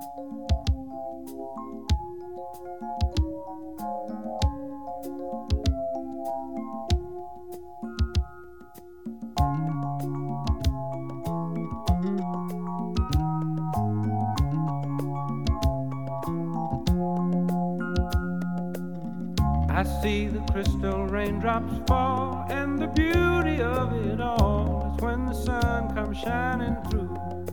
I see the crystal raindrops fall, and the beauty of it all is when the sun comes shining through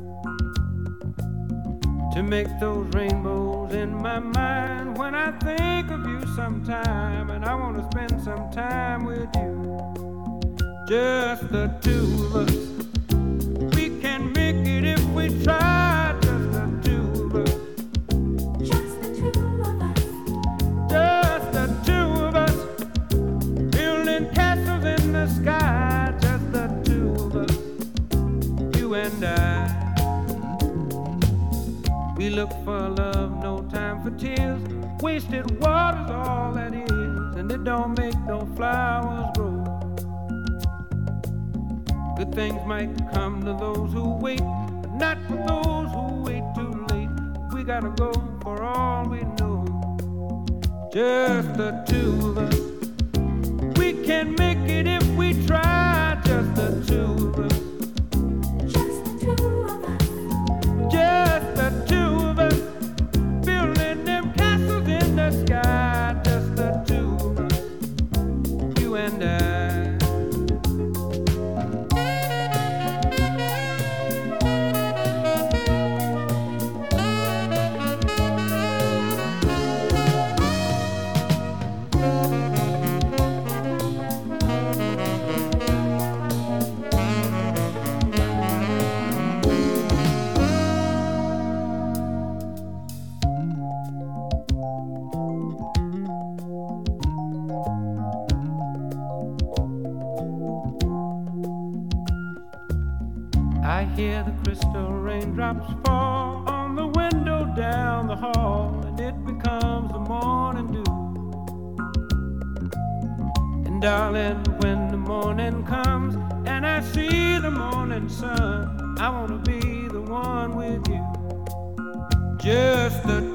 to make those rainbows in my mind. When I think of you sometime, and I want to spend some time with you, just the two of us. We can make it if we try, just the two of us. Just the two of us. Just the two of us. Building castles in the sky, just the two of us. You and I. We look for love, no time for tears. Wasted water's all that is, and it don't make no flowers grow. Good things might come to those who wait, but not for those who wait too late. We gotta go for all we know. Just the two of us. We can make it if we try. Just the two of us. Just the two of us. Just the two of us. Building them castles in the sky. Just the two of us. You and I. I hear the crystal raindrops fall on the window down the hall, and it becomes the morning dew. And darling, when the morning comes and I see the morning sun, I wanna be the one with you. Just the